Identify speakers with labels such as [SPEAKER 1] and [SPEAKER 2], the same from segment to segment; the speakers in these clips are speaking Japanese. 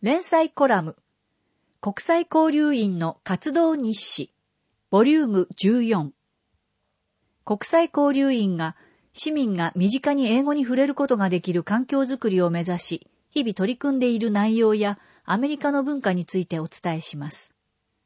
[SPEAKER 1] 連載コラム、国際交流員の活動日誌、ボリューム14。国際交流員が市民が身近に英語に触れることができる環境づくりを目指し、日々取り組んでいる内容やアメリカの文化についてお伝えします。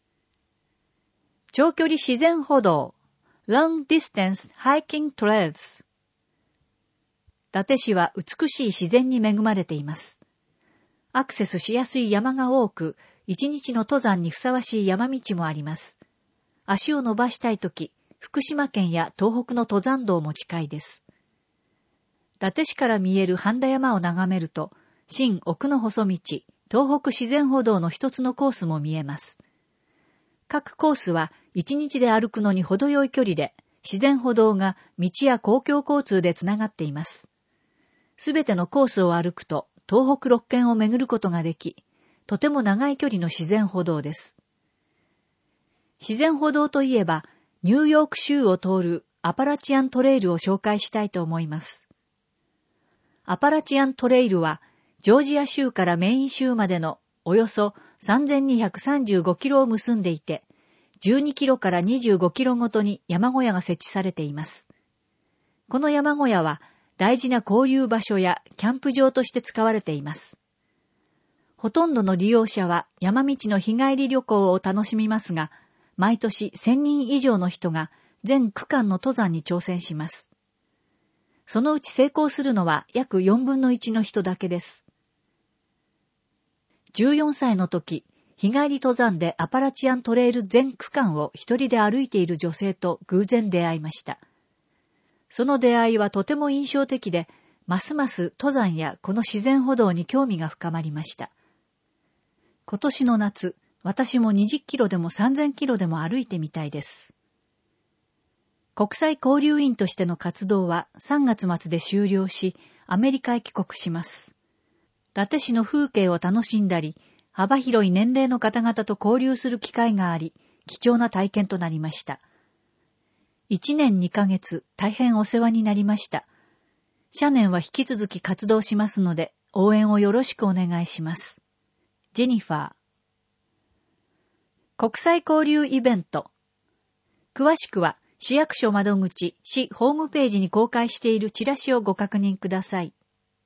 [SPEAKER 1] 長距離自然歩道、Long Distance Hiking Trails。伊達市は美しい自然に恵まれています。アクセスしやすい山が多く、一日の登山にふさわしい山道もあります。足を伸ばしたいとき、福島県や東北の登山道も近いです。伊達市から見える半田山を眺めると、新奥の細道、東北自然歩道の一つのコースも見えます。各コースは一日で歩くのに程よい距離で、自然歩道が道や公共交通でつながっています。すべてのコースを歩くと、東北6県を巡ることができ、とても長い距離の自然歩道です。自然歩道といえば、ニューヨーク州を通るアパラチアントレイルを紹介したいと思います。アパラチアントレイルは、ジョージア州からメイン州までのおよそ3235キロを結んでいて、12キロから25キロごとに山小屋が設置されています。この山小屋は、大事な交流場所やキャンプ場として使われています。ほとんどの利用者は山道の日帰り旅行を楽しみますが、毎年1000人以上の人が全区間の登山に挑戦します。そのうち成功するのは約4分の1の人だけです。14歳の時、日帰り登山でアパラチアントレイル全区間を一人で歩いている女性と偶然出会いました。その出会いはとても印象的で、ますます登山やこの自然歩道に興味が深まりました。今年の夏、私も20キロでも3000キロでも歩いてみたいです。国際交流員としての活動は3月末で終了し、アメリカへ帰国します。伊達市の風景を楽しんだり、幅広い年齢の方々と交流する機会があり、貴重な体験となりました。1年2ヶ月、大変お世話になりました。社年は引き続き活動しますので、応援をよろしくお願いします。ジェニファー。国際交流イベント。詳しくは、市役所窓口、市ホームページに公開しているチラシをご確認ください。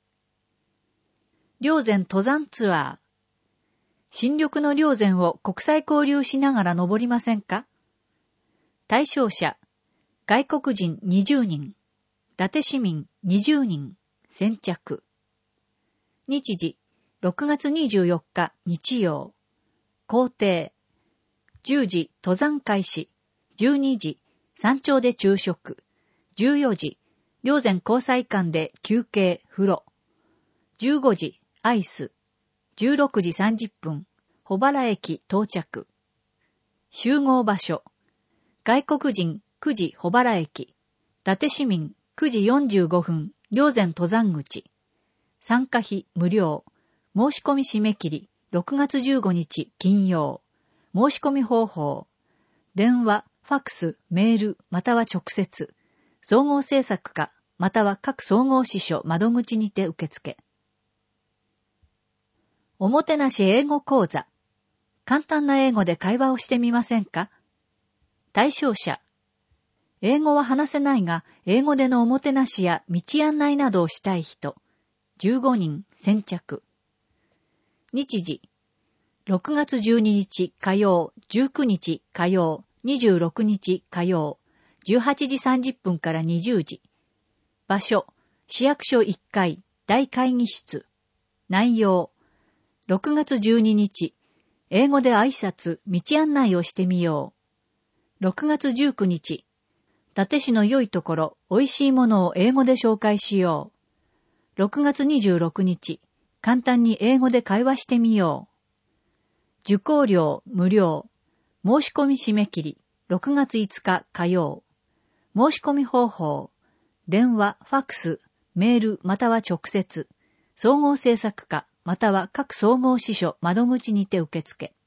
[SPEAKER 1] 霊山登山ツアー。新緑の霊山を国際交流しながら登りませんか？対象者。外国人20人、伊達市民20人、先着。日時、6月24日日曜。行程、10時登山開始、12時山頂で昼食、14時霊山交際館で休憩風呂、15時アイス、16時30分保原駅到着。集合場所、外国人9時保原駅、伊達市民9時45分、霊山登山口。参加費無料。申し込み締め切り、6月15日金曜。申し込み方法。電話、ファックス、メール、または直接。総合制作課、または各総合支所窓口にて受付。おもてなし英語講座。簡単な英語で会話をしてみませんか？対象者。英語は話せないが、英語でのおもてなしや道案内などをしたい人。15人、先着。日時。6月12日火曜、19日火曜、26日火曜、18時30分から20時。場所。市役所1階、大会議室。内容。6月12日。英語で挨拶、道案内をしてみよう。6月19日。伊達市の良いところ、美味しいものを英語で紹介しよう。6月26日、簡単に英語で会話してみよう。受講料無料。申し込み締め切り、6月5日火曜。申し込み方法。電話、ファックス、メールまたは直接。総合制作課または各総合支所窓口にて受付。